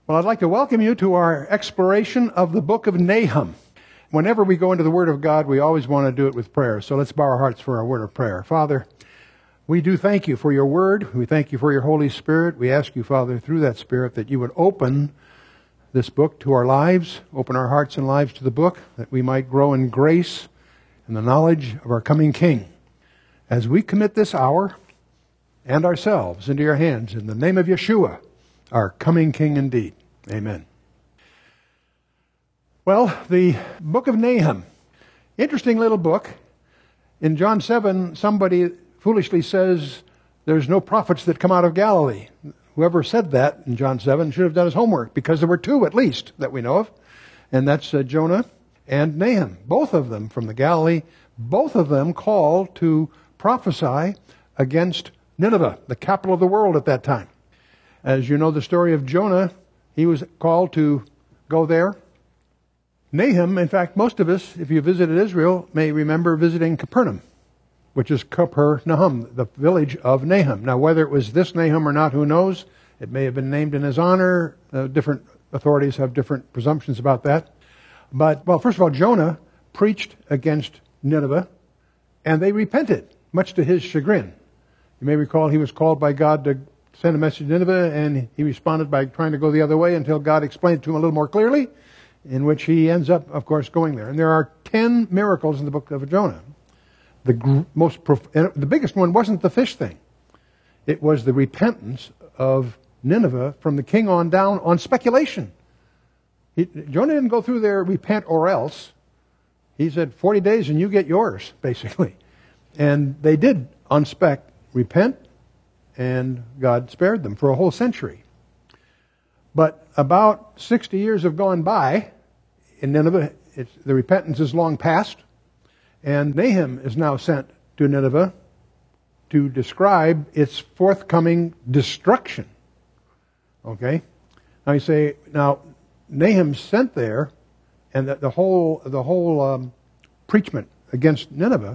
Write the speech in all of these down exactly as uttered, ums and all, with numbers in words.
Well, I'd like to welcome you to our exploration of the book of Nahum. Whenever we go into the Word of God, we always want to do it with prayer. So let's bow our hearts for our word of prayer. Father, we do thank you for your Word. We thank you for your Holy Spirit. We ask you, Father, through that Spirit, that you would open this book to our lives, open our hearts and lives to the book, that we might grow in grace and the knowledge of our coming King. As we commit this hour and ourselves into your hands, in the name of Yeshua, our coming King indeed. Amen. Well, the book of Nahum, interesting little book. In John seven, somebody foolishly says there's no prophets that come out of Galilee. Whoever said that in John seven should have done his homework, because there were two at least that we know of, and that's uh, Jonah and Nahum, both of them from the Galilee, both of them called to prophesy against Nineveh, the capital of the world at that time. As you know the story of Jonah, he was called to go there. Nahum, in fact, most of us, if you visited Israel, may remember visiting Capernaum, which is Capernaum, the village of Nahum. Now, whether it was this Nahum or not, who knows? It may have been named in his honor. Uh, different authorities have different presumptions about that. But, well, first of all, Jonah preached against Nineveh, and they repented, much to his chagrin. You may recall he was called by God to send a message to Nineveh, and he responded by trying to go the other way until God explained it to him a little more clearly, in which he ends up, of course, going there. And there are ten miracles in the book of Jonah. The gr- most, prof- the biggest one wasn't the fish thing. It was the repentance of Nineveh from the king on down on speculation. He, Jonah didn't go through there, repent or else. He said, forty days and you get yours, basically. And they did, on spec, repent, and God spared them for a whole century. But about sixty years have gone by in Nineveh. It's, the repentance is long past. And Nahum is now sent to Nineveh to describe its forthcoming destruction. Okay? Now you say, now, Nahum's sent there, and the, the whole, the whole um, preachment against Nineveh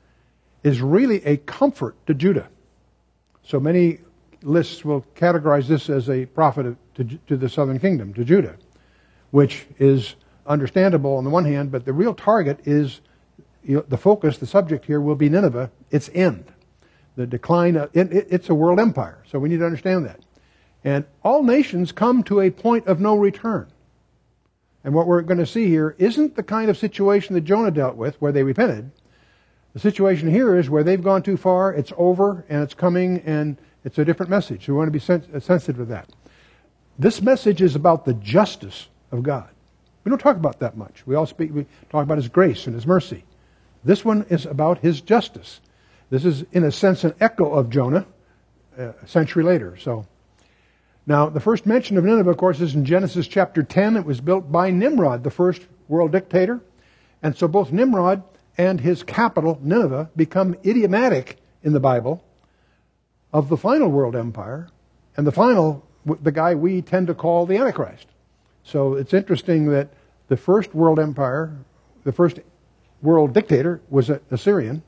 is really a comfort to Judah. So many lists will categorize this as a prophet to, to the southern kingdom, to Judah, which is understandable on the one hand, but the real target is, you know, the focus, the subject here will be Nineveh, its end. The decline, of, it, it, it's a world empire, so we need to understand that. And all nations come to a point of no return. And what we're going to see here isn't the kind of situation that Jonah dealt with, where they repented. The situation here is where they've gone too far, it's over, and it's coming, and it's a different message. We want to be sens- sensitive to that. This message is about the justice of God. We don't talk about that much. We all speak, we talk about His grace and His mercy. This one is about His justice. This is, in a sense, an echo of Jonah uh, a century later. So, now, the first mention of Nineveh, of course, is in Genesis chapter ten. It was built by Nimrod, the first world dictator. And so both Nimrod and his capital, Nineveh, become idiomatic in the Bible of the final world empire, and the final, the guy we tend to call the Antichrist. So it's interesting that the first world empire, the first world dictator was an Assyrian,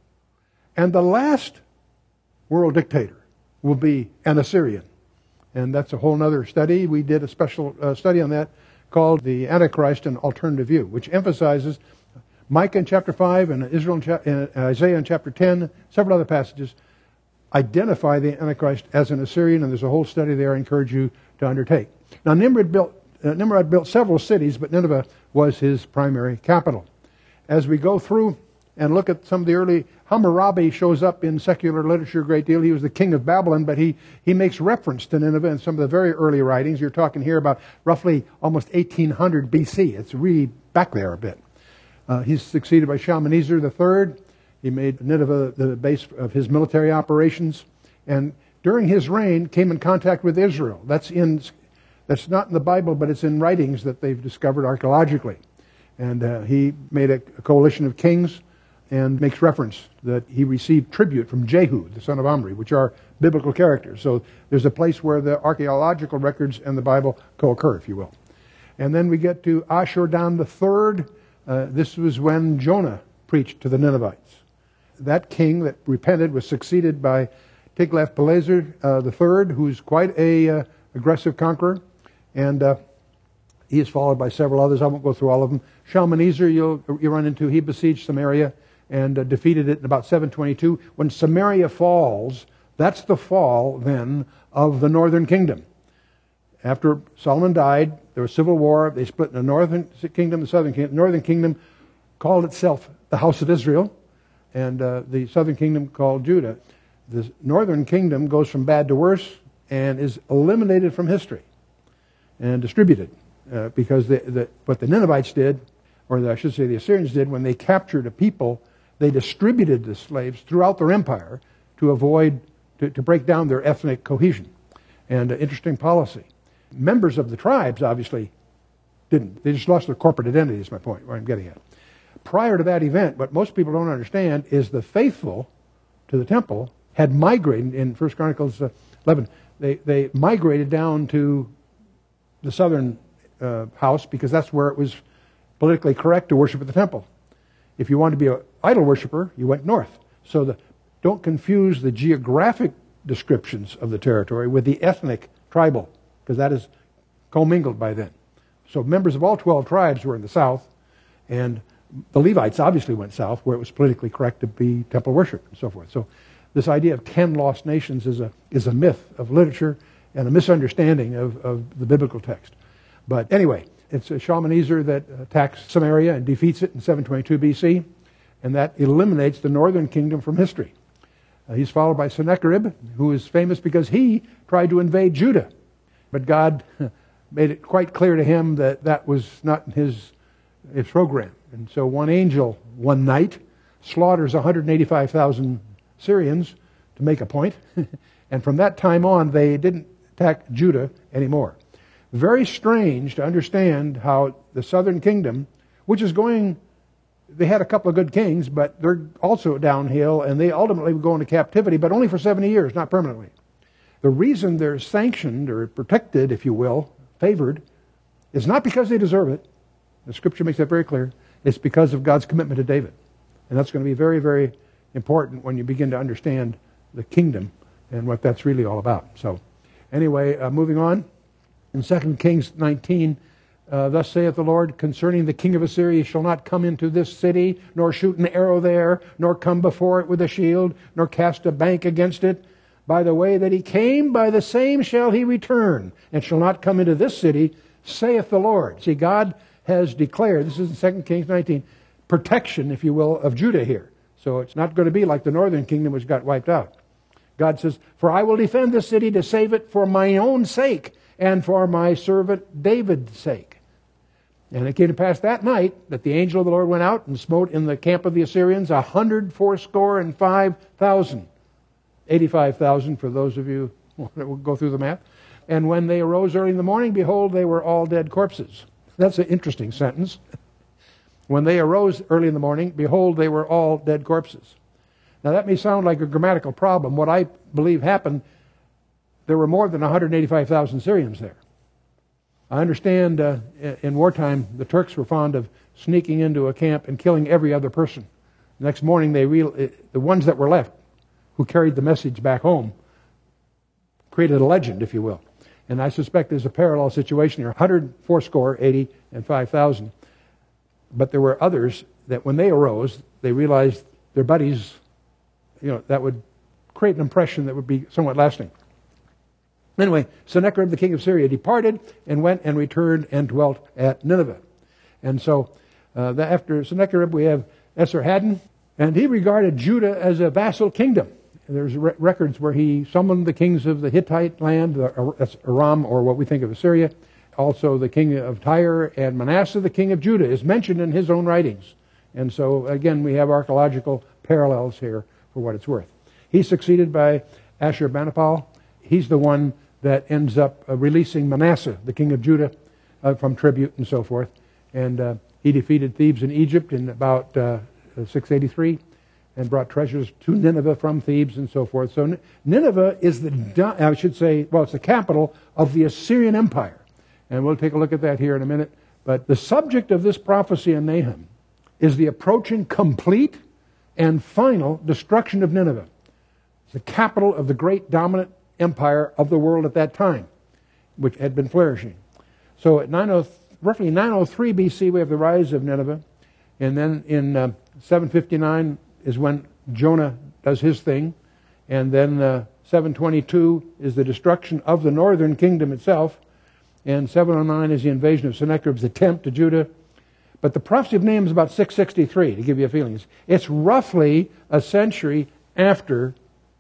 and the last world dictator will be an Assyrian. And that's a whole other study. We did a special uh, study on that called The Antichrist, an Alternative View, which emphasizes Micah in chapter five and Israel in cha- and Isaiah in chapter ten, several other passages, identify the Antichrist as an Assyrian, and there's a whole study there I encourage you to undertake. Now, Nimrod built, uh, Nimrod built several cities, but Nineveh was his primary capital. As we go through and look at some of the early, Hammurabi shows up in secular literature a great deal. He was the king of Babylon, but he, he makes reference to Nineveh in some of the very early writings. You're talking here about roughly almost eighteen hundred B C. It's really back there a bit. Uh, he's succeeded by Shalmaneser the third. He made Nineveh the base of his military operations. And during his reign, came in contact with Israel. That's in, that's not in the Bible, but it's in writings that they've discovered archaeologically. And uh, he made a, a coalition of kings and makes reference that he received tribute from Jehu, the son of Omri, which are biblical characters. So there's a place where the archaeological records and the Bible co-occur, if you will. And then we get to Ashur-dan the third. Uh, this was when Jonah preached to the Ninevites. That king that repented was succeeded by Tiglath-Pileser uh, the third, who's quite a uh, aggressive conqueror. And uh, he is followed by several others. I won't go through all of them. Shalmaneser, you'll you run into. He besieged Samaria and uh, defeated it in about seven twenty-two. When Samaria falls, that's the fall then of the northern kingdom. After Solomon died, there was civil war. They split in the northern kingdom, the southern kingdom. The northern kingdom called itself the House of Israel, and uh, the southern kingdom called Judah. The northern kingdom goes from bad to worse and is eliminated from history and distributed uh, because the, the, what the Ninevites did, or the, I should say the Assyrians did, when they captured a people, they distributed the slaves throughout their empire to avoid, to, to break down their ethnic cohesion. And uh, interesting policy. Members of the tribes obviously didn't. They just lost their corporate identity, is my point, where I'm getting at. Prior to that event, what most people don't understand is the faithful to the temple had migrated, in First Chronicles eleven, they, they migrated down to the southern uh, house because that's where it was politically correct to worship at the temple. If you wanted to be an idol worshiper, you went north. So the, don't confuse the geographic descriptions of the territory with the ethnic tribal, because that is commingled by then. So members of all twelve tribes were in the south, and the Levites obviously went south, where it was politically correct to be temple worship and so forth. So this idea of ten lost nations is a is a myth of literature and a misunderstanding of, of the biblical text. But anyway, it's a Shalmaneser that attacks Samaria and defeats it in seven twenty-two B C, and that eliminates the northern kingdom from history. Uh, he's followed by Sennacherib, who is famous because he tried to invade Judah. But God made it quite clear to him that that was not in his, his program. And so one angel, one night, slaughters one hundred eighty-five thousand Syrians to make a point. And from that time on, they didn't attack Judah anymore. Very strange to understand how the southern kingdom, which is going, they had a couple of good kings, but they're also downhill, and they ultimately would go into captivity, but only for seventy years, not permanently. The reason they're sanctioned or protected, if you will, favored, is not because they deserve it. The Scripture makes that very clear. It's because of God's commitment to David. And that's going to be very, very important when you begin to understand the kingdom and what that's really all about. So anyway, uh, moving on. In Second Kings nineteen, uh, thus saith the Lord, concerning the king of Assyria, he shall not come into this city, nor shoot an arrow there, nor come before it with a shield, nor cast a bank against it. By the way that he came, by the same shall he return, and shall not come into this city, saith the Lord. See, God has declared, this is in Second Kings nineteen, protection, if you will, of Judah here. So it's not going to be like the northern kingdom which got wiped out. God says, for I will defend this city to save it for my own sake, and for my servant David's sake. And it came to pass that night that the angel of the Lord went out and smote in the camp of the Assyrians a hundred fourscore and five thousand. eighty-five thousand for those of you who will go through the math. And when they arose early in the morning, behold, they were all dead corpses. That's an interesting sentence. When they arose early in the morning, behold, they were all dead corpses. Now that may sound like a grammatical problem. What I believe happened, there were more than one hundred eighty-five thousand Syrians there. I understand uh, in wartime the Turks were fond of sneaking into a camp and killing every other person. The next morning, they real, the ones that were left, who carried the message back home, created a legend, if you will. And I suspect there's a parallel situation here. one hundred fourscore, eighty, and five thousand. But there were others that when they arose, they realized their buddies, you know, that would create an impression that would be somewhat lasting. Anyway, Sennacherib, the king of Syria, departed and went and returned and dwelt at Nineveh. And so uh, the, after Sennacherib, we have Esarhaddon, and he regarded Judah as a vassal kingdom. There's re- records where he summoned the kings of the Hittite land, the, that's Aram, or what we think of as Syria. Also the king of Tyre, and Manasseh, the king of Judah, is mentioned in his own writings. And so, again, we have archaeological parallels here for what it's worth. He's succeeded by Ashurbanipal. He's the one that ends up uh, releasing Manasseh, the king of Judah, uh, from tribute and so forth. And uh, he defeated Thebes in Egypt in about uh, six eighty-three and brought treasures to Nineveh from Thebes and so forth. So Nineveh is the, I should say, well, it's the capital of the Assyrian Empire. And we'll take a look at that here in a minute. But the subject of this prophecy in Nahum is the approaching complete and final destruction of Nineveh. It's the capital of the great dominant empire of the world at that time, which had been flourishing. So at nine oh, roughly nine oh three B C, we have the rise of Nineveh. And then in uh, seven fifty-nine is when Jonah does his thing. And then uh, seven twenty-two is the destruction of the northern kingdom itself. And seven oh nine is the invasion of Sennacherib's attempt to Judah. But the prophecy of Nahum is about six sixty-three, to give you a feeling. It's, it's roughly a century after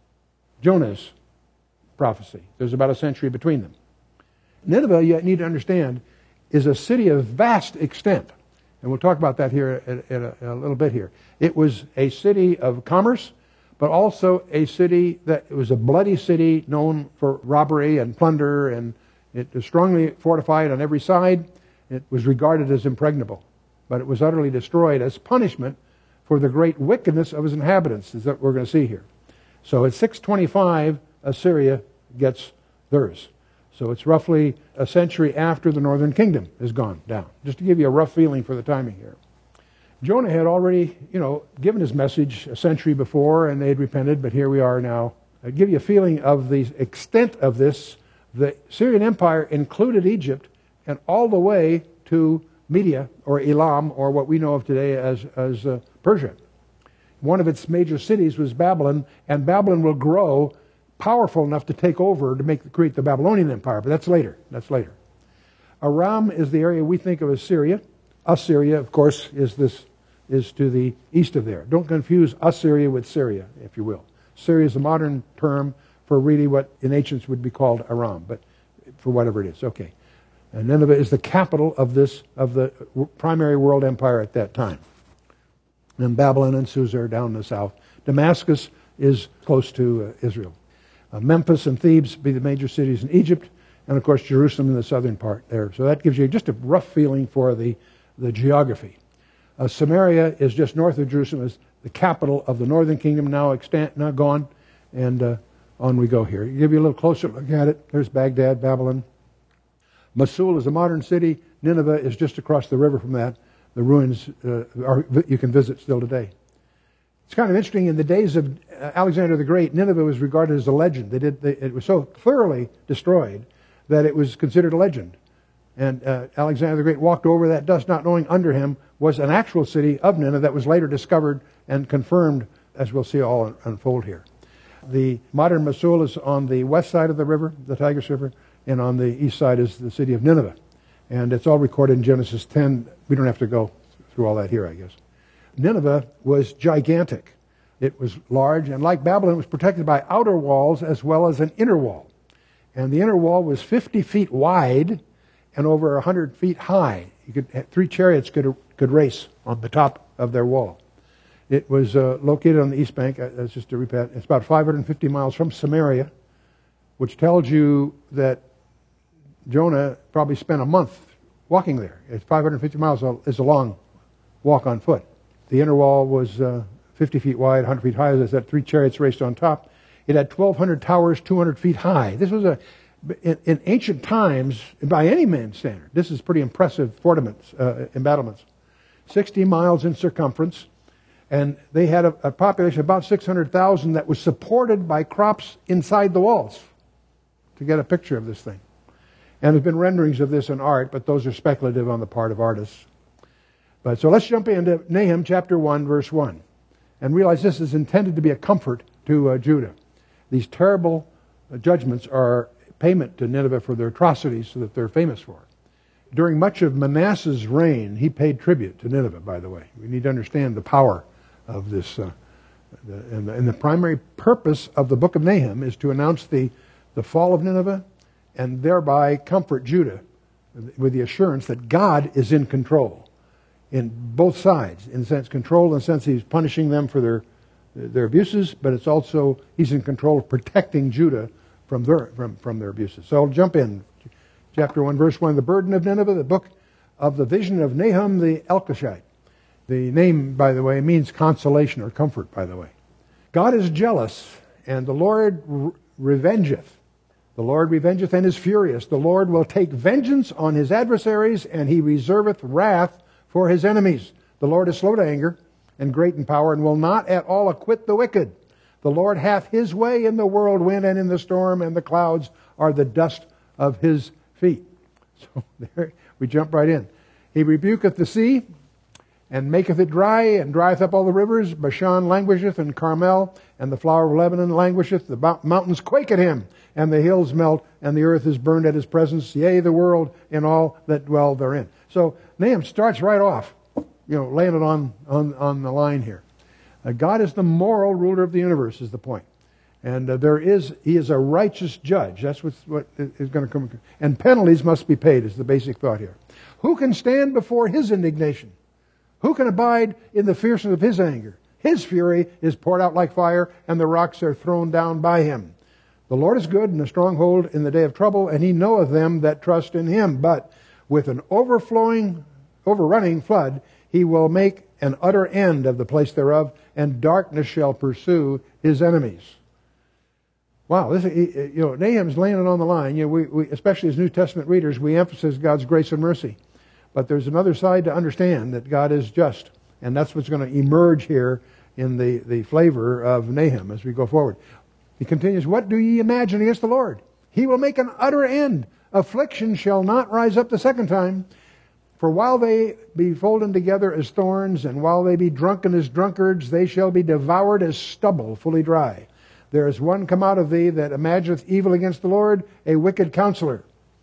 Jonah's prophecy. There's about a century between them. Nineveh, you need to understand, is a city of vast extent. And we'll talk about that here in a, a little bit here. It was a city of commerce, but also a city that it was a bloody city known for robbery and plunder, and it was strongly fortified on every side. It was regarded as impregnable, but it was utterly destroyed as punishment for the great wickedness of its inhabitants, is what we're going to see here. So at six twenty-five, Assyria gets theirs. So it's roughly a century after the northern kingdom has gone down. Just to give you a rough feeling for the timing here. Jonah had already, you know, given his message a century before, and they had repented, but here we are now. I'll give you a feeling of the extent of this. The Syrian Empire included Egypt and all the way to Media, or Elam, or what we know of today as, as uh, Persia. One of its major cities was Babylon, and Babylon will grow powerful enough to take over to make create the Babylonian Empire, but that's later. That's later. Aram is the area we think of as Syria. Assyria, of course, is this is to the east of there. Don't confuse Assyria with Syria, if you will. Syria is a modern term for really what in ancients would be called Aram, but for whatever it is. Okay. And Nineveh is the capital of this of the primary world empire at that time. And Babylon and Susa are down in the south. Damascus is close to uh, Israel. Uh, Memphis and Thebes be the major cities in Egypt, and of course Jerusalem in the southern part there. So that gives you just a rough feeling for the, the geography. Uh, Samaria is just north of Jerusalem, is the capital of the northern kingdom, now extant, now gone, and uh, on we go here. Give you a little closer look at it. There's Baghdad, Babylon. Mosul is a modern city. Nineveh is just across the river from that. The ruins uh, are, you can visit still today. It's kind of interesting. In the days of Alexander the Great, Nineveh was regarded as a legend. They did. They, it was so thoroughly destroyed that it was considered a legend. And uh, Alexander the Great walked over that dust, not knowing under him was an actual city of Nineveh that was later discovered and confirmed, as we'll see all unfold here. The modern Mosul is on the west side of the river, the Tigris River, and on the east side is the city of Nineveh. And it's all recorded in Genesis ten. We don't have to go through all that here, I guess. Nineveh was gigantic. It was large, and like Babylon, it was protected by outer walls as well as an inner wall. And the inner wall was fifty feet wide and over one hundred feet high. You could, three chariots could, could race on the top of their wall. It was uh, located on the east bank, uh, just to repeat, it's about five hundred fifty miles from Samaria, which tells you that Jonah probably spent a month walking there. It's five hundred fifty miles is a long walk on foot. The inner wall was uh, fifty feet wide, one hundred feet high. As I said, three chariots raced on top. It had twelve hundred towers, two hundred feet high. This was a, in, in ancient times, by any man's standard, this is pretty impressive fortifications, uh, embattlements. sixty miles in circumference, and they had a, a population of about six hundred thousand that was supported by crops inside the walls, to get a picture of this thing. And there's been renderings of this in art, but those are speculative on the part of artists. But so let's jump into Nahum chapter one, verse one, and realize this is intended to be a comfort to uh, Judah. These terrible uh, judgments are payment to Nineveh for their atrocities that they're famous for. During much of Manasseh's reign, he paid tribute to Nineveh, by the way. We need to understand the power of this. Uh, the, and, the, and the primary purpose of the book of Nahum is to announce the, the fall of Nineveh and thereby comfort Judah with the assurance that God is in control. In both sides, in the sense control, in the sense he's punishing them for their their abuses, but it's also he's in control of protecting Judah from their from, from their abuses. So I'll jump in. Chapter one, verse one, the burden of Nineveh, the book of the vision of Nahum the Elkoshite. The name, by the way, means consolation or comfort, by the way. God is jealous, and the Lord re- revengeth. The Lord revengeth and is furious. The Lord will take vengeance on his adversaries, and he reserveth wrath for his enemies. The Lord is slow to anger and great in power, and will not at all acquit the wicked. The Lord hath his way in the whirlwind and in the storm, and the clouds are the dust of his feet. So there we jump right in. He rebuketh the sea, and maketh it dry, and drieth up all the rivers. Bashan languisheth, and Carmel, and the flower of Lebanon languisheth. The mountains quake at him, and the hills melt, and the earth is burned at his presence, yea, the world and all that dwell therein. So Nahum starts right off, you know, laying it on, on, on the line here. Uh, God is the moral ruler of the universe, is the point. And uh, there is, he is a righteous judge. That's what's, what is going to come. And penalties must be paid, is the basic thought here. Who can stand before his indignation? Who can abide in the fierceness of his anger? His fury is poured out like fire, and the rocks are thrown down by him. The Lord is good and a stronghold in the day of trouble, and he knoweth them that trust in him. But with an overflowing, overrunning flood, he will make an utter end of the place thereof, and darkness shall pursue his enemies. Wow, this, you know, Nahum's laying it on the line. You know, we, we, especially as New Testament readers, we emphasize God's grace and mercy. But there's another side to understand, that God is just. And that's what's going to emerge here in the, the flavor of Nahum as we go forward. He continues, what do ye imagine against the Lord? He will make an utter end. Affliction shall not rise up the second time. For while they be folden together as thorns, and while they be drunken as drunkards, they shall be devoured as stubble fully dry. There is one come out of thee that imagineth evil against the Lord, a wicked counselor.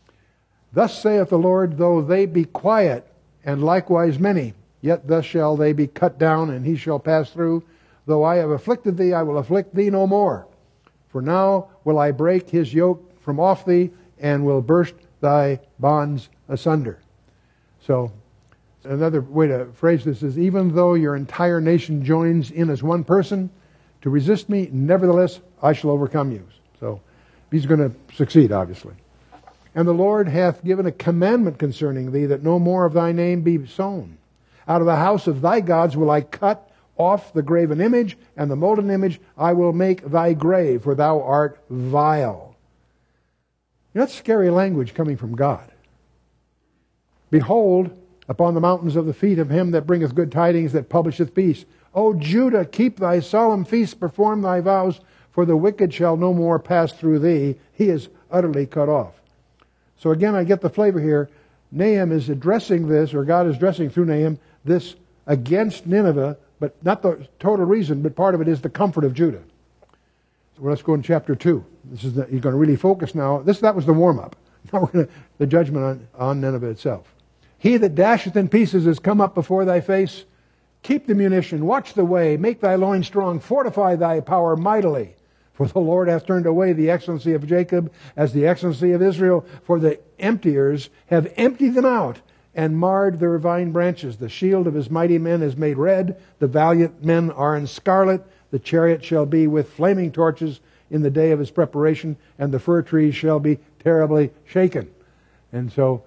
Thus saith the Lord, though they be quiet, and likewise many, yet thus shall they be cut down, and he shall pass through. Though I have afflicted thee, I will afflict thee no more. For now will I break his yoke from off thee, and will burst thy bonds asunder. So, another way to phrase this is, even though your entire nation joins in as one person to resist me, nevertheless I shall overcome you. So, he's going to succeed, obviously. And the Lord hath given a commandment concerning thee, that no more of thy name be sown. Out of the house of thy gods will I cut off the graven image, and the molten image I will make thy grave, for thou art vile. You know, that's scary language coming from God. Behold, upon the mountains of the feet of him that bringeth good tidings, that publisheth peace. O Judah, keep thy solemn feasts, perform thy vows, for the wicked shall no more pass through thee. He is utterly cut off. So again, I get the flavor here. Nahum is addressing this, or God is addressing through Nahum, this against Nineveh, but not the total reason, but part of it is the comfort of Judah. So let's go in chapter two. This is the, he's going to really focus now. This That was the warm-up. Now we're going to, the judgment on, on Nineveh itself. He that dasheth in pieces is come up before thy face. Keep the munition, watch the way, make thy loins strong, fortify thy power mightily. For the Lord hath turned away the excellency of Jacob as the excellency of Israel. For the emptiers have emptied them out and marred their vine branches. The shield of his mighty men is made red. The valiant men are in scarlet. The chariot shall be with flaming torches in the day of his preparation. And the fir trees shall be terribly shaken. And so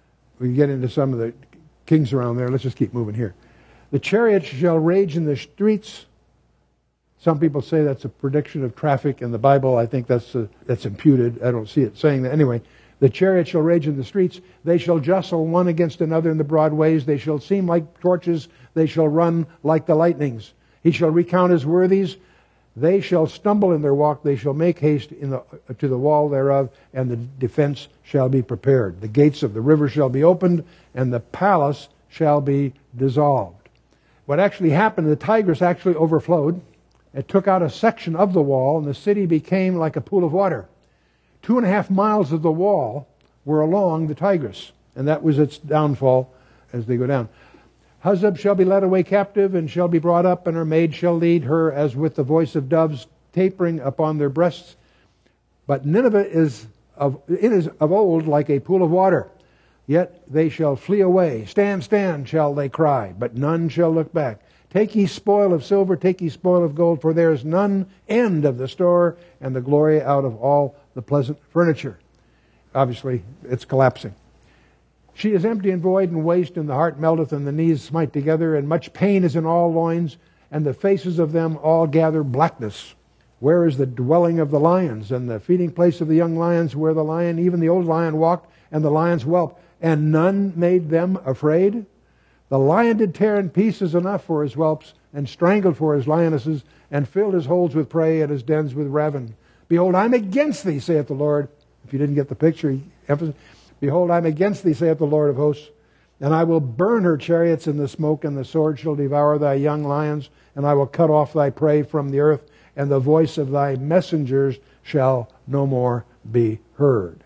we get into some of the kings around there. Let's just keep moving here. The chariots shall rage in the streets. Some people say that's a prediction of traffic in the Bible. I think that's uh, that's imputed. I don't see it saying that. Anyway, the chariots shall rage in the streets. They shall jostle one against another in the broad ways. They shall seem like torches. They shall run like the lightnings. He shall recount his worthies. They shall stumble in their walk. They shall make haste in the, uh, to the wall thereof, and the defense shall be prepared. The gates of the river shall be opened, and the palace shall be dissolved. What actually happened, the Tigris actually overflowed. It took out a section of the wall, and the city became like a pool of water. Two and a half miles of the wall were along the Tigris, and that was its downfall as they go down. Huzzab shall be led away captive, and shall be brought up, and her maid shall lead her as with the voice of doves tapering upon their breasts. But Nineveh is of, it is of old like a pool of water. Yet they shall flee away. Stand, stand, shall they cry, but none shall look back. Take ye spoil of silver, take ye spoil of gold, for there is none end of the store, and the glory out of all the pleasant furniture. Obviously, it's collapsing. She is empty and void and waste, and the heart melteth, and the knees smite together, and much pain is in all loins, and the faces of them all gather blackness. Where is the dwelling of the lions, and the feeding place of the young lions, where the lion, even the old lion, walked, and the lions whelped, and none made them afraid? The lion did tear in pieces enough for his whelps, and strangled for his lionesses, and filled his holes with prey, and his dens with ravin. Behold, I am against thee, saith the Lord. If you didn't get the picture, he emphasized. Behold, I am against thee, saith the Lord of hosts, and I will burn her chariots in the smoke, and the sword shall devour thy young lions, and I will cut off thy prey from the earth, and the voice of thy messengers shall no more be heard.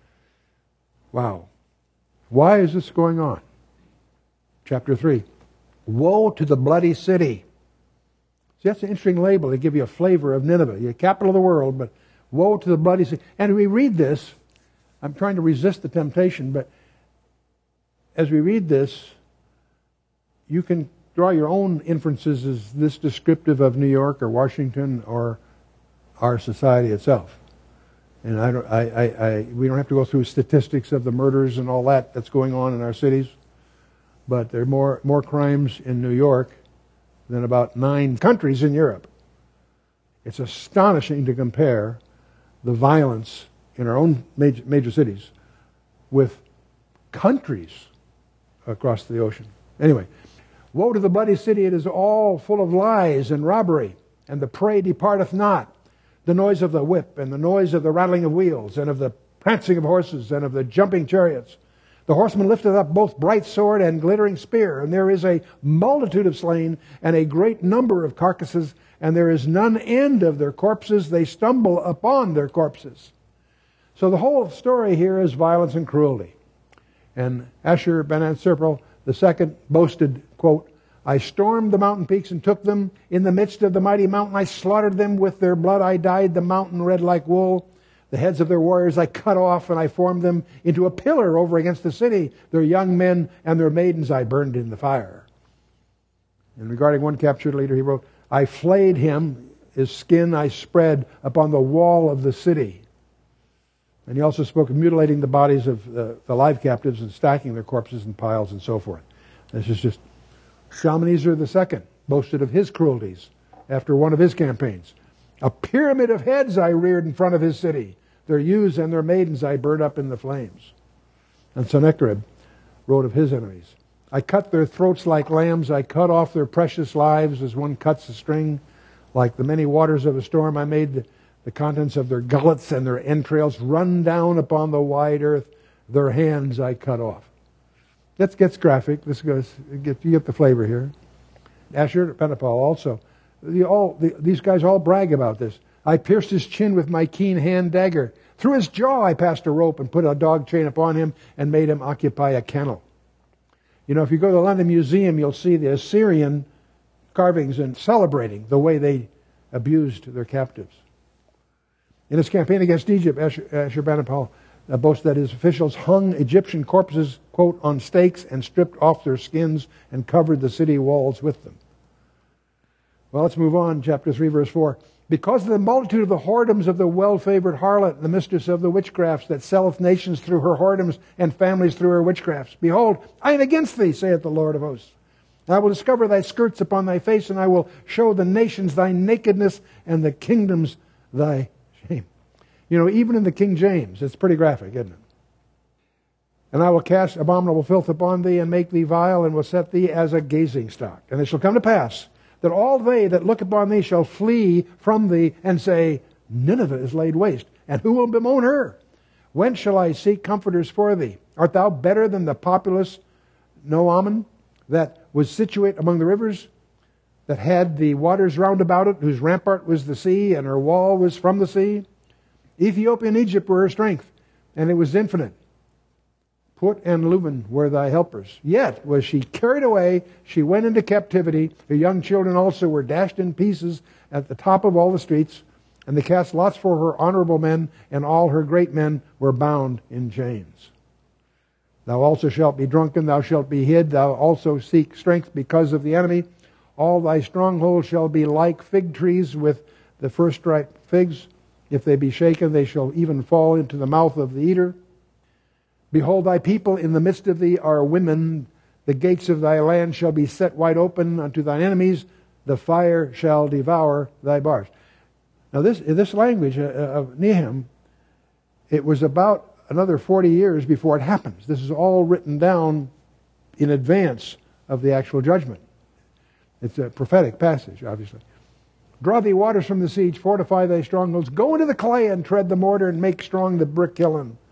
Wow. Why is this going on? Chapter three. Woe to the bloody city. See, that's an interesting label to give you a flavor of Nineveh, the capital of the world, but woe to the bloody city. And we read this, I'm trying to resist the temptation, but as we read this, you can draw your own inferences. Is this descriptive of New York or Washington or our society itself? And I don't, I, I, I, we don't have to go through statistics of the murders and all that that's going on in our cities, but there are more, more crimes in New York than about nine countries in Europe. It's astonishing to compare the violence in our own major, major cities with countries across the ocean. Anyway, woe to the bloody city, it is all full of lies and robbery, and the prey departeth not. The noise of the whip, and the noise of the rattling of wheels, and of the prancing of horses, and of the jumping chariots. The horseman lifteth up both bright sword and glittering spear, and there is a multitude of slain, and a great number of carcasses, and there is none end of their corpses. They stumble upon their corpses. So the whole story here is violence and cruelty. And Ashur-bani-serpal the second boasted, quote, I stormed the mountain peaks and took them. In the midst of the mighty mountain I slaughtered them. With their blood I dyed the mountain red like wool. The heads of their warriors I cut off, and I formed them into a pillar over against the city. Their young men and their maidens I burned in the fire. And regarding one captured leader, he wrote, I flayed him, his skin I spread upon the wall of the city. And he also spoke of mutilating the bodies of the, the live captives and stacking their corpses in piles and so forth. This is just Shalmaneser the second boasted of his cruelties after one of his campaigns. A pyramid of heads I reared in front of his city. Their youths and their maidens I burned up in the flames. And Sennacherib wrote of his enemies. I cut their throats like lambs. I cut off their precious lives as one cuts a string. Like the many waters of a storm, I made the, the contents of their gullets and their entrails run down upon the wide earth. Their hands I cut off. That gets graphic. This goes. Get, you get the flavor here. Ashur-bani-serpal also. The, all, the, these guys all brag about this. I pierced his chin with my keen hand dagger. Through his jaw I passed a rope and put a dog chain upon him and made him occupy a kennel. You know, if you go to the London Museum, you'll see the Assyrian carvings and celebrating the way they abused their captives. In his campaign against Egypt, Ashur-bani-serpal uh, boasts that his officials hung Egyptian corpses, quote, on stakes and stripped off their skins and covered the city walls with them. Well, let's move on. Chapter three, verse four. Because of the multitude of the whoredoms of the well-favored harlot, the mistress of the witchcrafts, that selleth nations through her whoredoms and families through her witchcrafts. Behold, I am against thee, saith the Lord of hosts. I will discover thy skirts upon thy face, and I will show the nations thy nakedness, and the kingdoms thy shame. You know, even in the King James, it's pretty graphic, isn't it? And I will cast abominable filth upon thee, and make thee vile, and will set thee as a gazing stock. And it shall come to pass, that all they that look upon thee shall flee from thee, and say, Nineveh is laid waste, and who will bemoan her? Whence shall I seek comforters for thee? Art thou better than the populous Noaman, that was situate among the rivers, that had the waters round about it, whose rampart was the sea, and her wall was from the sea? Ethiopia and Egypt were her strength, and it was infinite. Put and Leuven were thy helpers. Yet was she carried away, she went into captivity. Her young children also were dashed in pieces at the top of all the streets, and they cast lots for her honorable men, and all her great men were bound in chains. Thou also shalt be drunken, thou shalt be hid, thou also seek strength because of the enemy. All thy strongholds shall be like fig trees with the first ripe figs. If they be shaken, they shall even fall into the mouth of the eater. Behold, thy people in the midst of thee are women. The gates of thy land shall be set wide open unto thine enemies. The fire shall devour thy bars. Now this, this language of Nahum, it was about another forty years before it happens. This is all written down in advance of the actual judgment. It's a prophetic passage, obviously. Draw thee waters from the siege, fortify thy strongholds. Go into the clay and tread the mortar, and make strong the brick kiln.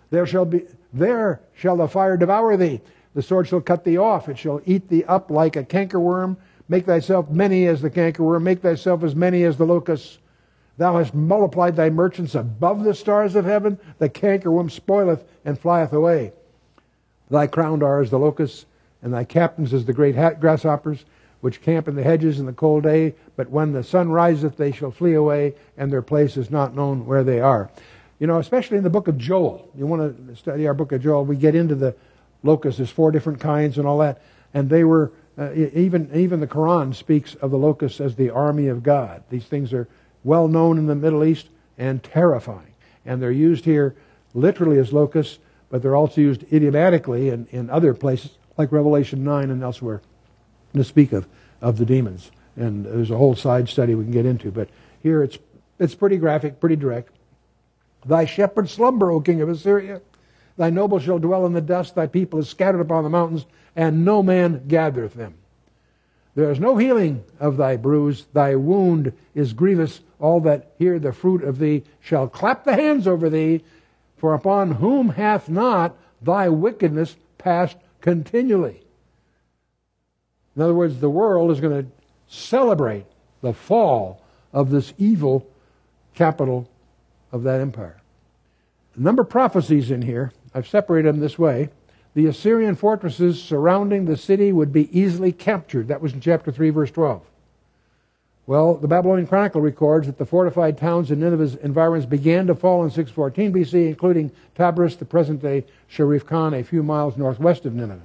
There shall be, there shall the fire devour thee. The sword shall cut thee off. It shall eat thee up like a cankerworm. Make thyself many as the cankerworm. Make thyself as many as the locusts. Thou hast multiplied thy merchants above the stars of heaven. The cankerworm spoileth and flieth away. Thy crown are as the locusts, and thy captains as the great grasshoppers, which camp in the hedges in the cold day. But when the sun riseth, they shall flee away, and their place is not known where they are. You know, especially in the book of Joel. You want to study our book of Joel, we get into the locusts. There's four different kinds and all that. And they were, uh, even, even the Quran speaks of the locusts as the army of God. These things are well known in the Middle East and terrifying. And they're used here literally as locusts, but they're also used idiomatically in, in other places, like Revelation nine and elsewhere, to speak of, of the demons. And there's a whole side study we can get into. But here it's, it's pretty graphic, pretty direct. Thy shepherds slumber, O king of Assyria. Thy nobles shall dwell in the dust. Thy people is scattered upon the mountains, and no man gathereth them. There is no healing of thy bruise. Thy wound is grievous. All that hear the fruit of thee shall clap the hands over thee. For upon whom hath not thy wickedness passed continually? In other words, the world is going to celebrate the fall of this evil capital of that empire. A number of prophecies in here. I've separated them this way. The Assyrian fortresses surrounding the city would be easily captured. That was in chapter three, verse twelve. Well, the Babylonian Chronicle records that the fortified towns in Nineveh's environs began to fall in six fourteen B C, including Tabriz, the present-day Sharif Khan, a few miles northwest of Nineveh.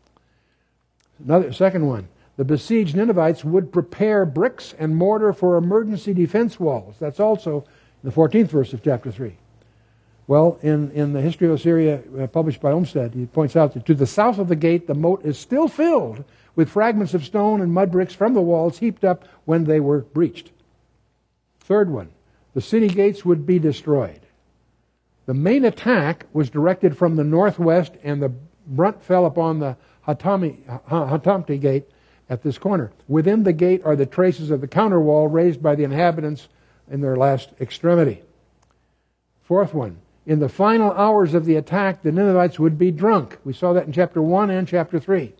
Another second one. The besieged Ninevites would prepare bricks and mortar for emergency defense walls. That's also in the fourteenth verse of chapter three. Well, in, in the History of Assyria, uh, published by Olmsted, he points out that to the south of the gate, the moat is still filled with fragments of stone and mud bricks from the walls heaped up when they were breached. Third one, the city gates would be destroyed. The main attack was directed from the northwest, and the brunt fell upon the Hatami, Hatamti gate at this corner. Within the gate are the traces of the counterwall raised by the inhabitants in their last extremity. Fourth one, in the final hours of the attack, the Ninevites would be drunk. We saw that in chapter one and chapter three.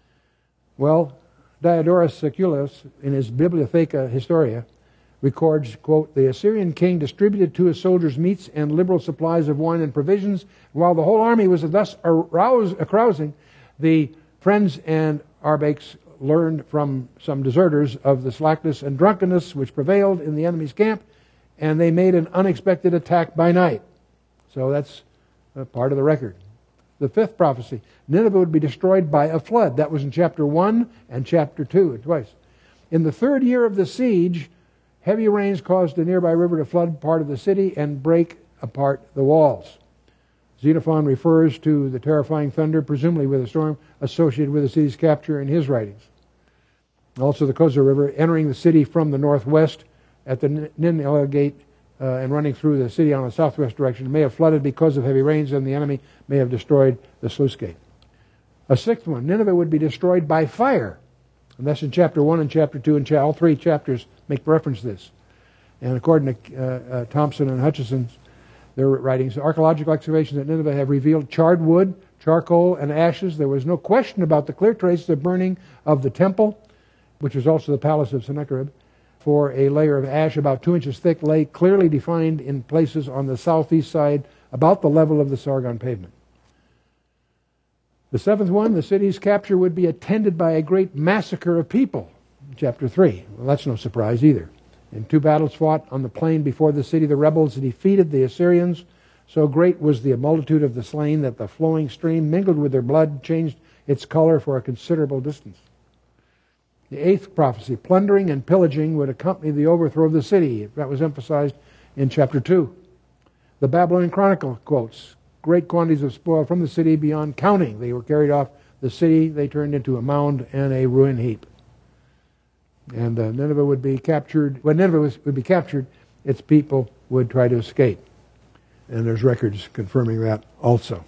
Well, Diodorus Siculus, in his Bibliotheca Historia, records, quote, the Assyrian king distributed to his soldiers meats and liberal supplies of wine and provisions. While the whole army was thus aroused, carousing, the friends and Arbakes learned from some deserters of the slackness and drunkenness which prevailed in the enemy's camp, and they made an unexpected attack by night. So that's a part of the record. The fifth prophecy, Nineveh would be destroyed by a flood. That was in chapter one and chapter two, twice. In the third year of the siege, heavy rains caused a nearby river to flood part of the city and break apart the walls. Xenophon refers to the terrifying thunder, presumably with a storm, associated with the city's capture in his writings. Also the Koza River entering the city from the northwest at the Nineveh gate uh, and running through the city on the southwest direction may have flooded because of heavy rains, and the enemy may have destroyed the sluice gate. A sixth one, Nineveh would be destroyed by fire. And that's in chapter one and chapter two, and all three chapters make reference to this. And according to uh, uh, Thompson and Hutchison's, their writings, archaeological excavations at Nineveh have revealed charred wood, charcoal, and ashes. There was no question about the clear traces of burning of the temple, which was also the palace of Sennacherib, for a layer of ash about two inches thick lay clearly defined in places on the southeast side about the level of the Sargon pavement. The seventh one, the city's capture would be attended by a great massacre of people. Chapter three. Well, that's no surprise either. In two battles fought on the plain before the city, the rebels defeated the Assyrians. So great was the multitude of the slain that the flowing stream mingled with their blood, changed its color for a considerable distance. The eighth prophecy, plundering and pillaging would accompany the overthrow of the city. That was emphasized in chapter two. The Babylonian Chronicle quotes, great quantities of spoil from the city beyond counting. They were carried off the city. They turned into a mound and a ruin heap. And uh, Nineveh would be captured. When Nineveh was, would be captured, its people would try to escape. And there's records confirming that also.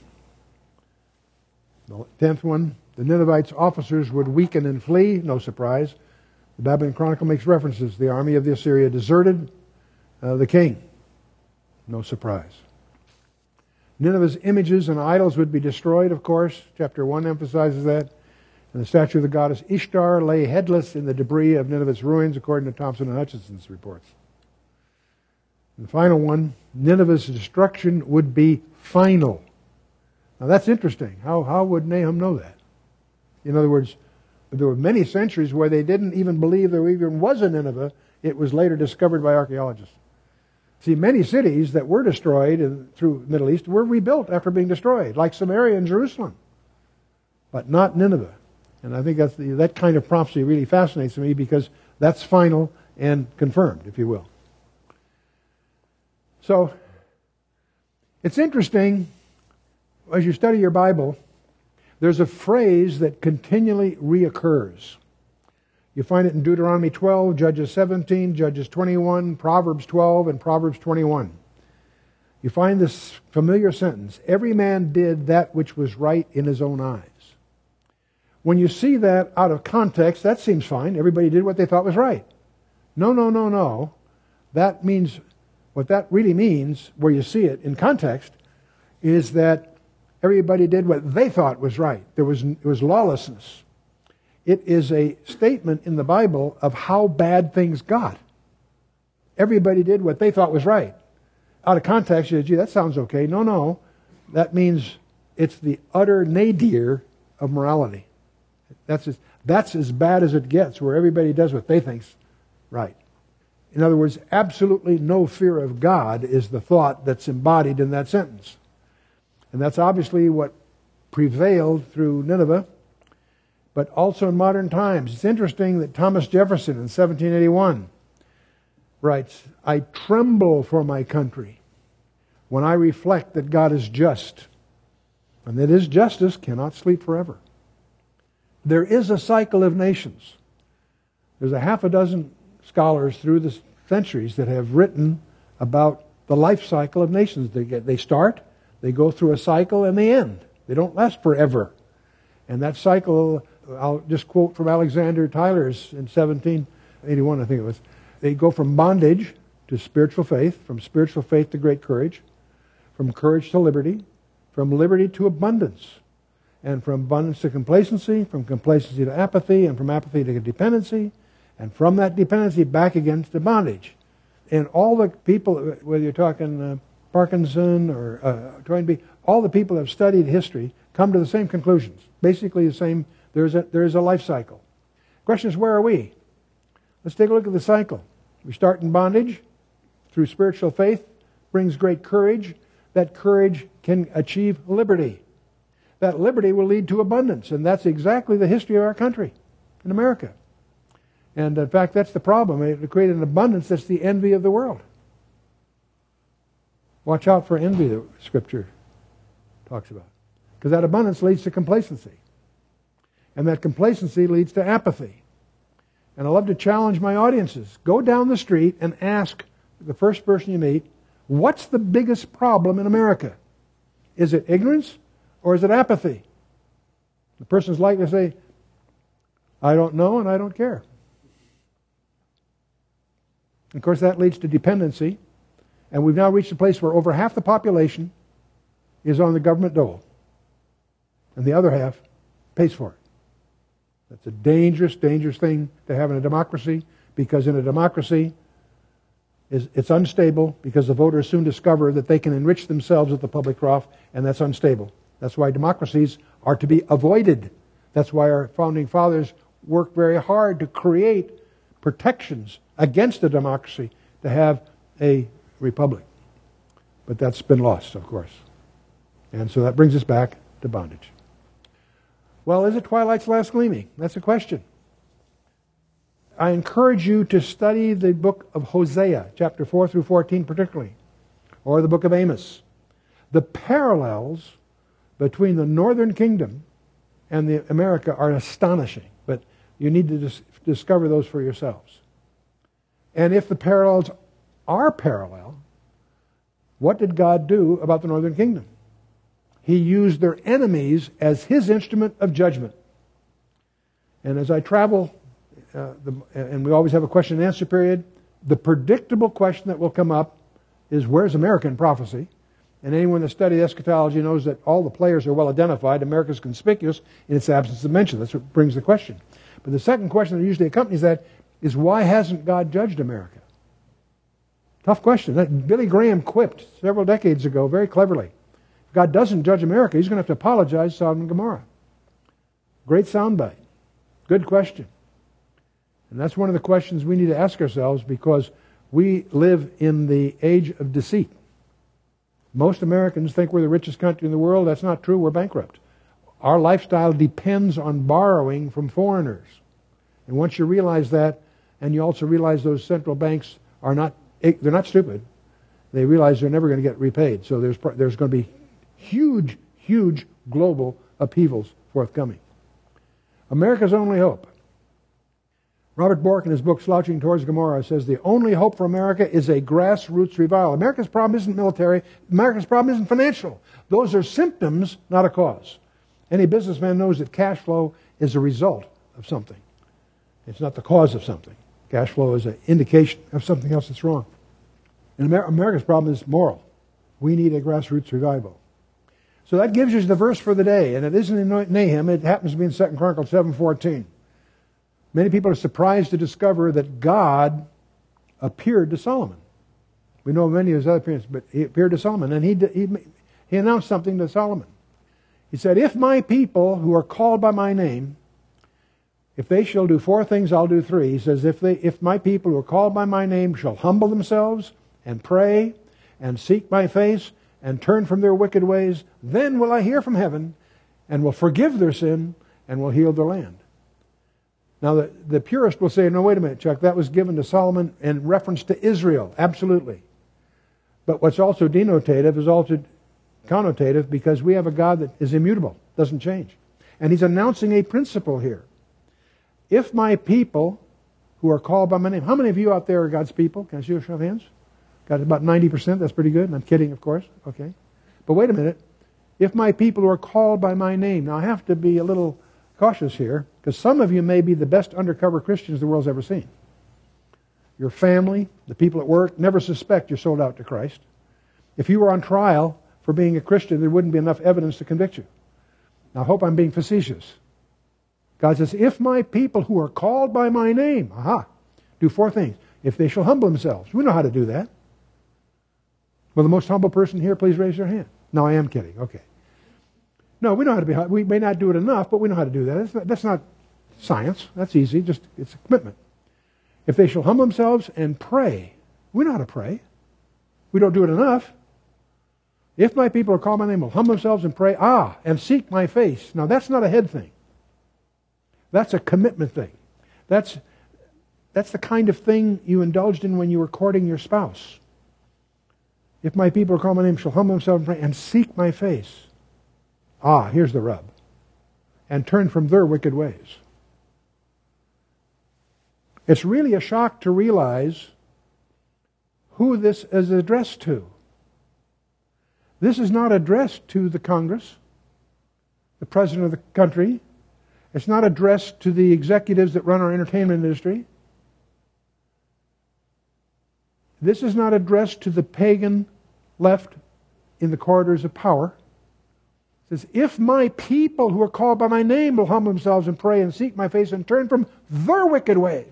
The tenth one, the Ninevites' officers would weaken and flee. No surprise. The Babylonian Chronicle makes references. The army of the Assyria deserted uh, the king. No surprise. Nineveh's images and idols would be destroyed, of course. Chapter one emphasizes that. And the statue of the goddess Ishtar lay headless in the debris of Nineveh's ruins, according to Thompson and Hutchinson's reports. And the final one, Nineveh's destruction would be final. Now that's interesting. How, how would Nahum know that? In other words, there were many centuries where they didn't even believe there even was a Nineveh. It was later discovered by archaeologists. See, many cities that were destroyed in, through the Middle East were rebuilt after being destroyed, like Samaria and Jerusalem, but not Nineveh. And I think that's the, that kind of prophecy really fascinates me because that's final and confirmed, if you will. So, it's interesting, as you study your Bible, there's a phrase that continually reoccurs. You find it in Deuteronomy twelve, Judges seventeen, Judges twenty-one, Proverbs twelve, and Proverbs twenty-one. You find this familiar sentence, every man did that which was right in his own eyes. When you see that out of context, that seems fine. Everybody did what they thought was right. No, no, no, no. That means, what that really means, where you see it in context, is that everybody did what they thought was right. There was, it was lawlessness. It is a statement in the Bible of how bad things got. Everybody did what they thought was right. Out of context, you say, gee, that sounds okay. No, no. That means it's the utter nadir of morality. That's as, that's as bad as it gets, where everybody does what they think's right. In other words, absolutely no fear of God is the thought that's embodied in that sentence. And that's obviously what prevailed through Nineveh, but also in modern times. It's interesting that Thomas Jefferson in seventeen eighty-one writes, I tremble for my country when I reflect that God is just, and that His justice cannot sleep forever. There is a cycle of nations. There's a half a dozen scholars through the centuries that have written about the life cycle of nations. They get, they start, they go through a cycle, and they end. They don't last forever. And that cycle, I'll just quote from Alexander Tyler's in seventeen eighty-one, I think it was. They go from bondage to spiritual faith, from spiritual faith to great courage, from courage to liberty, from liberty to abundance, and from abundance to complacency, from complacency to apathy, and from apathy to dependency, and from that dependency back again to bondage. And all the people, whether you're talking uh, Parkinson or uh, Toynbee, all the people that have studied history come to the same conclusions. Basically the same, there's a, there's a life cycle. The question is, where are we? Let's take a look at the cycle. We start in bondage through spiritual faith, brings great courage. That courage can achieve liberty. That liberty will lead to abundance, and that's exactly the history of our country in America. And in fact, that's the problem. It created an abundance that's the envy of the world. Watch out for envy, the Scripture talks about. Because that abundance leads to complacency. And that complacency leads to apathy. And I love to challenge my audiences. Go down the street and ask the first person you meet, what's the biggest problem in America? Is it ignorance or is it apathy? The person's likely to say, I don't know and I don't care. Of course, that leads to dependency. And we've now reached a place where over half the population is on the government dole. And the other half pays for it. That's a dangerous, dangerous thing to have in a democracy, because in a democracy, it's unstable, because the voters soon discover that they can enrich themselves at the public trough, and that's unstable. That's why democracies are to be avoided. That's why our founding fathers worked very hard to create protections against a democracy, to have a republic. But that's been lost, of course. And so that brings us back to bondage. Well, is it twilight's last gleaming? That's a question. I encourage you to study the book of Hosea, chapter four through fourteen particularly, or the book of Amos. The parallels between the northern kingdom and the America are astonishing, but you need to dis- discover those for yourselves. And if the parallels are parallel, what did God do about the northern kingdom? He used their enemies as His instrument of judgment. And as I travel, uh, the, and we always have a question and answer period, the predictable question that will come up is, where's American prophecy? And anyone that studies eschatology knows that all the players are well identified. America is conspicuous in its absence of mention. That's what brings the question. But the second question that usually accompanies that is, why hasn't God judged America? Tough question. That Billy Graham quipped several decades ago very cleverly. If God doesn't judge America, He's going to have to apologize to Sodom and Gomorrah. Great soundbite. Good question. And that's one of the questions we need to ask ourselves, because we live in the age of deceit. Most Americans think we're the richest country in the world. That's not true. We're bankrupt. Our lifestyle depends on borrowing from foreigners. And once you realize that, and you also realize those central banks are not, they're not stupid. They realize they're never going to get repaid. So there's, there's going to be huge, huge global upheavals forthcoming. America's only hope. Robert Bork, in his book Slouching Towards Gomorrah, says the only hope for America is a grassroots revival. America's problem isn't military. America's problem isn't financial. Those are symptoms, not a cause. Any businessman knows that cash flow is a result of something. It's not the cause of something. Cash flow is an indication of something else that's wrong. And Amer- America's problem is moral. We need a grassroots revival. So that gives you the verse for the day, and it isn't in Nahum. It happens to be in Second Chronicles seven fourteen. Many people are surprised to discover that God appeared to Solomon. We know many of his other appearances, but he appeared to Solomon, and he, he, he announced something to Solomon. He said, if my people who are called by my name, if they shall do four things, I'll do three. He says, if, they, if my people who are called by my name shall humble themselves and pray and seek my face and turn from their wicked ways, then will I hear from heaven and will forgive their sin and will heal their land. Now, the, the purist will say, no, wait a minute, Chuck, that was given to Solomon in reference to Israel. Absolutely. But what's also denotative is also connotative, because we have a God that is immutable, doesn't change. And He's announcing a principle here. If my people who are called by my name, how many of you out there are God's people? Can I see a show of hands? Got about ninety percent, that's pretty good. And I'm kidding, of course. Okay. But wait a minute. If my people who are called by my name, now I have to be a little cautious here, because some of you may be the best undercover Christians the world's ever seen. Your family, the people at work, never suspect you're sold out to Christ. If you were on trial for being a Christian, there wouldn't be enough evidence to convict you. Now, I hope I'm being facetious. God says, if my people who are called by my name, aha, do four things. If they shall humble themselves. We know how to do that. Well, the most humble person here, please raise your hand. No, I am kidding. Okay. No, we know how to be. We may not do it enough, but we know how to do that. That's not, that's not science. That's easy. Just it's a commitment. If they shall humble themselves and pray, we know how to pray. We don't do it enough. If my people are called by my name, will humble themselves and pray, ah, and seek my face. Now, that's not a head thing. That's a commitment thing. That's that's the kind of thing you indulged in when you were courting your spouse. If my people are called by my name, shall humble themselves and pray and seek my face. Ah, here's the rub. And turn from their wicked ways. It's really a shock to realize who this is addressed to. This is not addressed to the Congress, the President of the country. It's not addressed to the executives that run our entertainment industry. This is not addressed to the pagan left in the corridors of power. It says, if my people who are called by my name will humble themselves and pray and seek my face and turn from their wicked ways.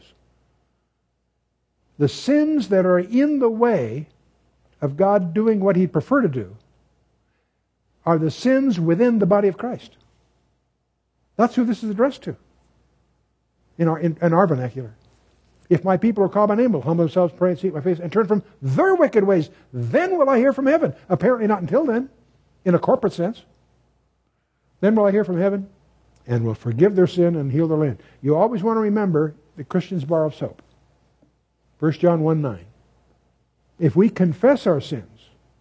The sins that are in the way of God doing what He'd prefer to do are the sins within the body of Christ. That's who this is addressed to in our, in, in our vernacular. If my people are called by name will humble themselves, pray and seek my face, and turn from their wicked ways, then will I hear from heaven. Apparently not until then, in a corporate sense. Then will I hear from heaven and will forgive their sin and heal their land. You always want to remember that Christians borrow soap. First John one nine. If we confess our sins,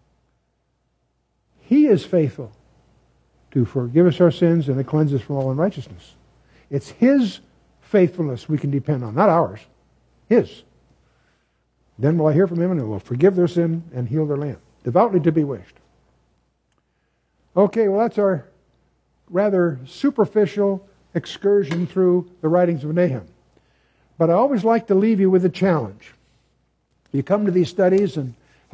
He is faithful to forgive us our sins and to cleanse us from all unrighteousness. It's His faithfulness we can depend on, not ours. His. Then will I hear from Him and will forgive their sin and heal their land. Devoutly to be wished. Okay, well that's our rather superficial excursion through the writings of Nahum. But I always like to leave you with a challenge. You come to these studies, and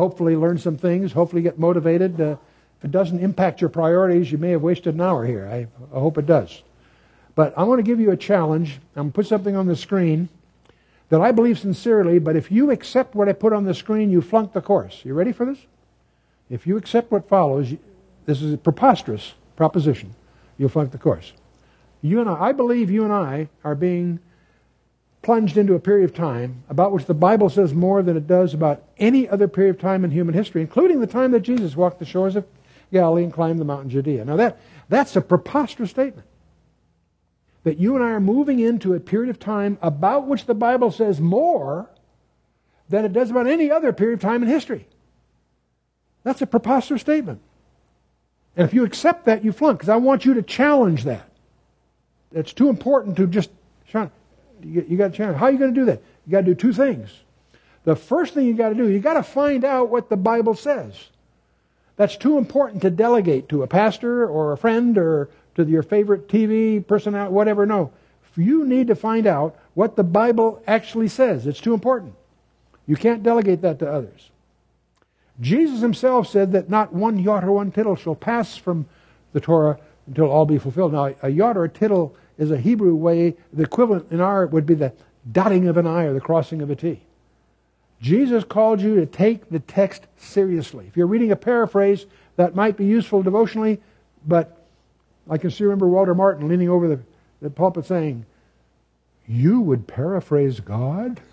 hopefully learn some things, hopefully get motivated. Uh, if it doesn't impact your priorities, you may have wasted an hour here. I, I hope it does. But I want to give you a challenge. I'm going to put something on the screen that I believe sincerely, but if you accept what I put on the screen, you flunk the course. You ready for this? If you accept what follows, this is a preposterous proposition, you'll flunk the course. You and I, I believe you and I are being plunged into a period of time about which the Bible says more than it does about any other period of time in human history, including the time that Jesus walked the shores of Galilee and climbed the mountain Judea. Now that, that's a preposterous statement. That you and I are moving into a period of time about which the Bible says more than it does about any other period of time in history. That's a preposterous statement. And if you accept that, you flunk, because I want you to challenge that. It's too important to just, Sean, you, you got to challenge. How are you going to do that? You got to do two things. The first thing you got to do, you got to find out what the Bible says. That's too important to delegate to a pastor or a friend or to your favorite T V personality, whatever. No. You need to find out what the Bible actually says. It's too important. You can't delegate that to others. Jesus himself said that not one jot or one tittle shall pass from the Torah until all be fulfilled. Now, a jot or a tittle is a Hebrew way. The equivalent in our would be the dotting of an I or the crossing of a T. Jesus called you to take the text seriously. If you're reading a paraphrase, that might be useful devotionally, but I can still remember Walter Martin leaning over the, the pulpit saying, "You would paraphrase God?"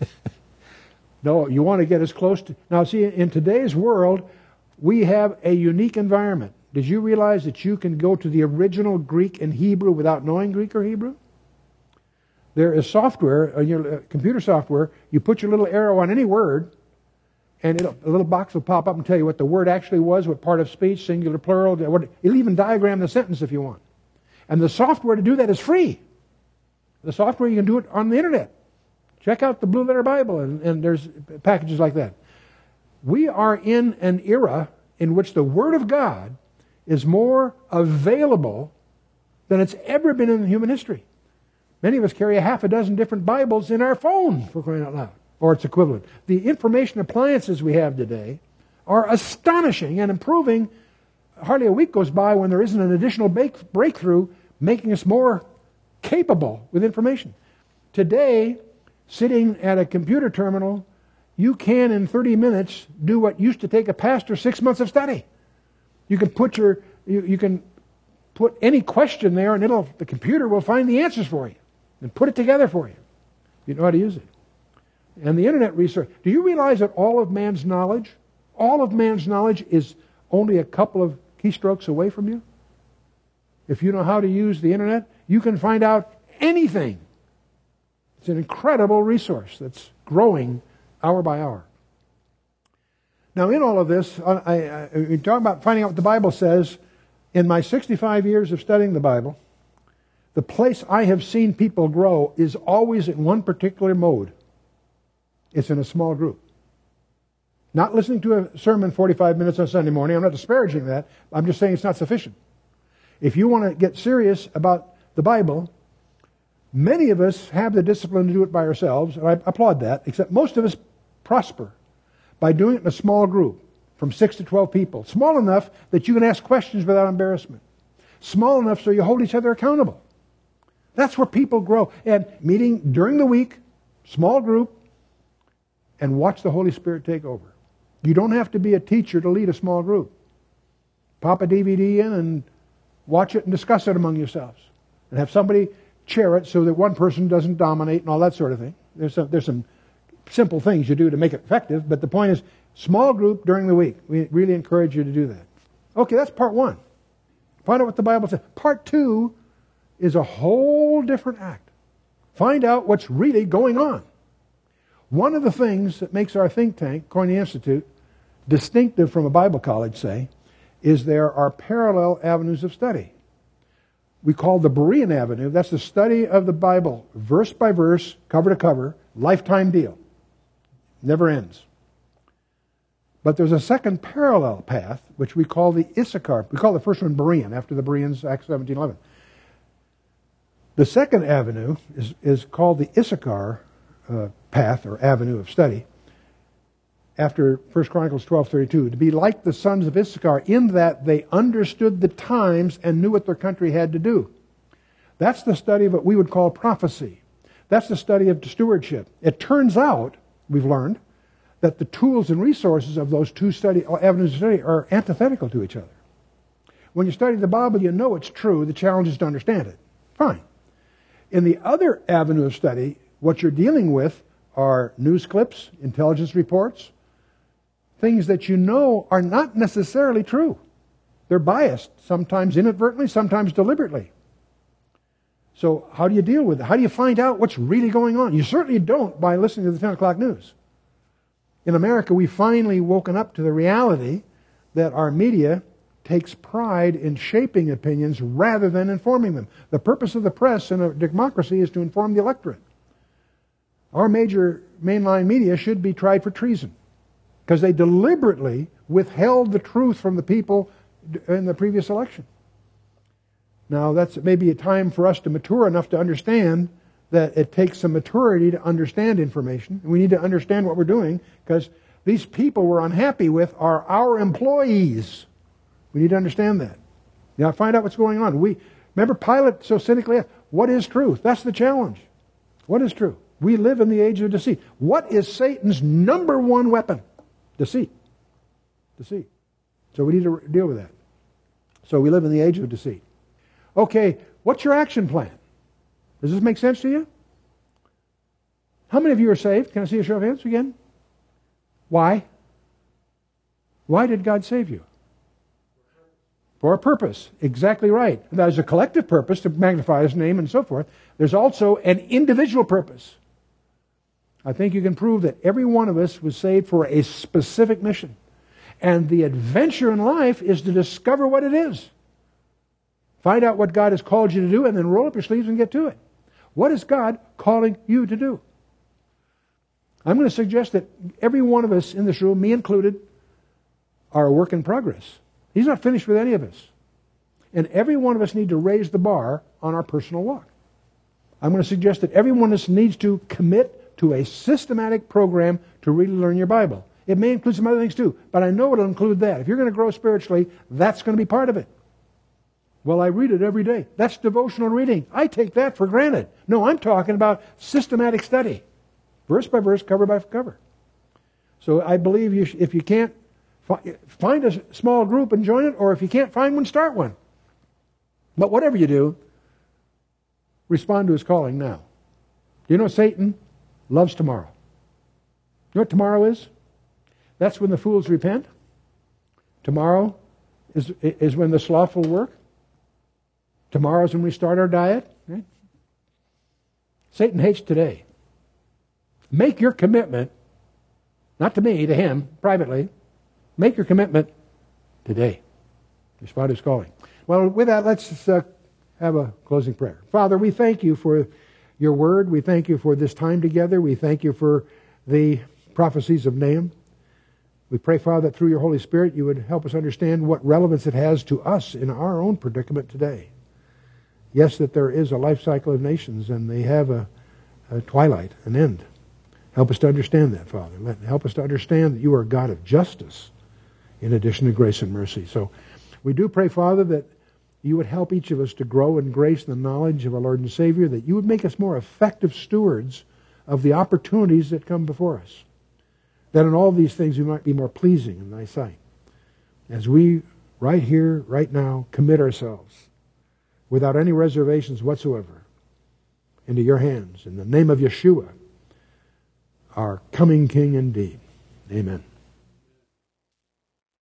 No, you want to get as close to... Now see, in today's world, we have a unique environment. Did you realize that you can go to the original Greek and Hebrew without knowing Greek or Hebrew? There is software, uh, your uh, computer software, you put your little arrow on any word, and it'll, a little box will pop up and tell you what the word actually was, what part of speech, singular, plural, what, it'll even diagram the sentence if you want. And the software to do that is free. The software, you can do it on the internet. Check out the Blue Letter Bible, and, and there's packages like that. We are in an era in which the Word of God is more available than it's ever been in human history. Many of us carry a half a dozen different Bibles in our phone, for crying out loud, or its equivalent. The information appliances we have today are astonishing and improving. Hardly a week goes by when there isn't an additional breakthrough making us more capable with information. Today, sitting at a computer terminal, you can in thirty minutes do what used to take a pastor six months of study. You can put your you, you can put any question there, and it'll the computer will find the answers for you and put it together for you. You know how to use it. And the internet research. Do you realize that all of man's knowledge, all of man's knowledge is only a couple of keystrokes away from you? If you know how to use the internet, you can find out anything. It's an incredible resource that's growing hour by hour. Now, in all of this, I, I, I, you're talking about finding out what the Bible says. In my sixty-five years of studying the Bible, the place I have seen people grow is always in one particular mode. It's in a small group. Not listening to a sermon forty-five minutes on Sunday morning. I'm not disparaging that. I'm just saying it's not sufficient. If you want to get serious about the Bible, many of us have the discipline to do it by ourselves, and I applaud that, except most of us prosper by doing it in a small group, from six to twelve people. Small enough that you can ask questions without embarrassment. Small enough so you hold each other accountable. That's where people grow. And meeting during the week, small group, and watch the Holy Spirit take over. You don't have to be a teacher to lead a small group. Pop a D V D in and watch it and discuss it among yourselves. And have somebody chair it so that one person doesn't dominate and all that sort of thing. There's some, there's some simple things you do to make it effective, but the point is, small group during the week. We really encourage you to do that. Okay, that's part one. Find out what the Bible says. Part two is a whole different act. Find out what's really going on. One of the things that makes our think tank, Koine Institute, distinctive from a Bible college, say, is there are parallel avenues of study. We call the Berean Avenue. That's the study of the Bible, verse by verse, cover to cover, lifetime deal. Never ends. But there's a second parallel path, which we call the Issachar. We call the first one Berean, after the Bereans, Acts seventeen eleven. The second avenue is, is called the Issachar uh, path, or avenue of study. after First Chronicles twelve thirty-two, to be like the sons of Issachar in that they understood the times and knew what their country had to do. That's the study of what we would call prophecy. That's the study of stewardship. It turns out, we've learned, that the tools and resources of those two study avenues of study are antithetical to each other. When you study the Bible, you know it's true. The challenge is to understand it. Fine. In the other avenue of study, what you're dealing with are news clips, intelligence reports, things that you know are not necessarily true. They're biased, sometimes inadvertently, sometimes deliberately. So how do you deal with it? How do you find out what's really going on? You certainly don't by listening to the ten o'clock news. In America, we've finally woken up to the reality that our media takes pride in shaping opinions rather than informing them. The purpose of the press in a democracy is to inform the electorate. Our major mainline media should be tried for treason because they deliberately withheld the truth from the people in the previous election. Now, that's maybe a time for us to mature enough to understand that it takes some maturity to understand information. We need to understand what we're doing because these people we're unhappy with are our employees. We need to understand that. Now, find out what's going on. We remember Pilate so cynically asked, what is truth? That's the challenge. What is truth? We live in the age of deceit. What is Satan's number one weapon? Deceit. Deceit. So we need to deal with that. So we live in the age of deceit. Okay, what's your action plan? Does this make sense to you? How many of you are saved? Can I see a show of hands again? Why? Why did God save you? For a purpose. Exactly right. There's a collective purpose to magnify His name and so forth. There's also an individual purpose. I think you can prove that every one of us was saved for a specific mission. And the adventure in life is to discover what it is. Find out what God has called you to do and then roll up your sleeves and get to it. What is God calling you to do? I'm going to suggest that every one of us in this room, me included, are a work in progress. He's not finished with any of us. And every one of us need to raise the bar on our personal walk. I'm going to suggest that every one of us needs to commit to a systematic program to really learn your Bible. It may include some other things too, but I know it'll include that. If you're going to grow spiritually, that's going to be part of it. Well, I read it every day. That's devotional reading. I take that for granted. No, I'm talking about systematic study. Verse by verse, cover by cover. So I believe you sh- if you can't fi- find a small group and join it, or if you can't find one, start one. But whatever you do, respond to His calling now. Do you know Satan loves tomorrow? You know what tomorrow is? That's when the fools repent. Tomorrow is, is when the slothful work. Tomorrow is when we start our diet. Right? Satan hates today. Make your commitment, not to me, to him, privately. Make your commitment today. Respond to His calling. Well, with that, let's uh, have a closing prayer. Father, we thank You for Your word. We thank You for this time together. We thank You for the prophecies of Nahum. We pray, Father, that through Your Holy Spirit You would help us understand what relevance it has to us in our own predicament today. Yes, that there is a life cycle of nations and they have a, a twilight, an end. Help us to understand that, Father. Let, help us to understand that You are a God of justice in addition to grace and mercy. So we do pray, Father, that You would help each of us to grow in grace and the knowledge of our Lord and Savior, that You would make us more effective stewards of the opportunities that come before us. That in all these things we might be more pleasing in Thy sight. As we, right here, right now, commit ourselves without any reservations whatsoever into Your hands. In the name of Yeshua, our coming King indeed. Amen.